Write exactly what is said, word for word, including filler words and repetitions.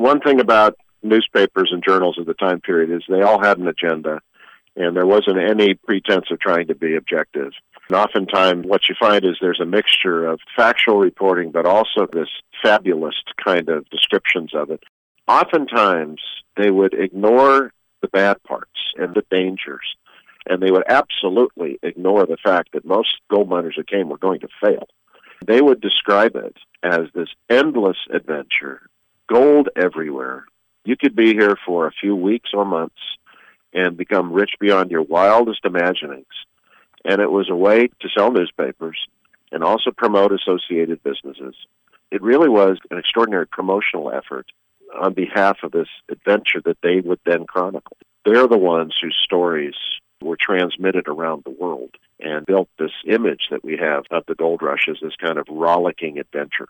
one thing about newspapers and journals of the time period is they all had an agenda, and there wasn't any pretense of trying to be objective. And oftentimes what you find is there's a mixture of factual reporting, but also this fabulous kind of descriptions of it. Oftentimes they would ignore the bad parts and the dangers, and they would absolutely ignore the fact that most gold miners who came were going to fail. They would describe it as this endless adventure, gold everywhere. You could be here for a few weeks or months and become rich beyond your wildest imaginings. And it was a way to sell newspapers and also promote associated businesses. It really was an extraordinary promotional effort on behalf of this adventure that they would then chronicle. They're the ones whose stories were transmitted around the world and built this image that we have of the gold rush as this kind of rollicking adventure.